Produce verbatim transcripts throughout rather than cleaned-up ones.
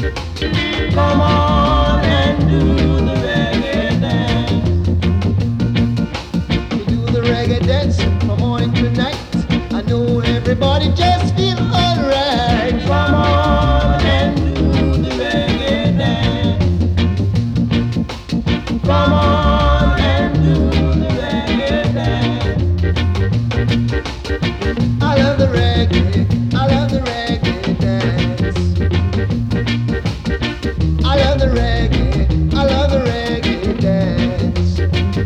Come on and do the reggae dance. We do the reggae dance from morning to night. I know everybody just feel alright. Come on and do the reggae dance. Come on and do the reggae dance. I love the reggae, I love the reggae dance. I love the reggae, I love the reggae dance.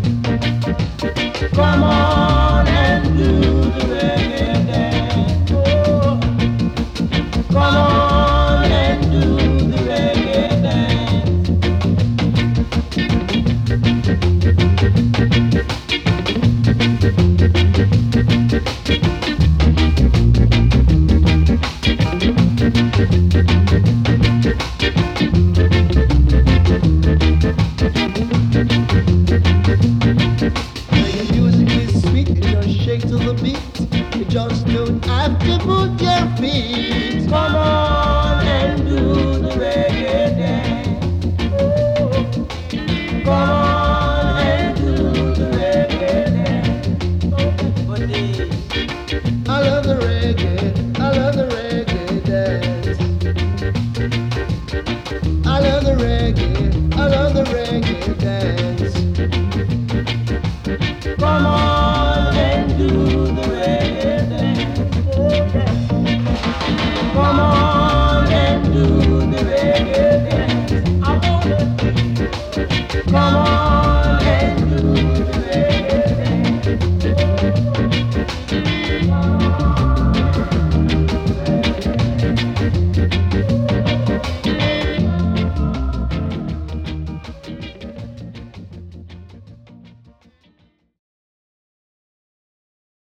Come on and do the reggae dance. Oh. Come on and do the reggae dance. Reggae music is sweet, you just shake to the beat. You just don't have to move your feet. Come on and do the reggae dance. Oh. Come on and do the reggae dance. Oh, I love the reggae, I love the reggae dance. I love the reggae, I love the reggae dance. come on and do the reggae dance. Oh, yeah. Come on and do the reggae dance. I wanna. Come on.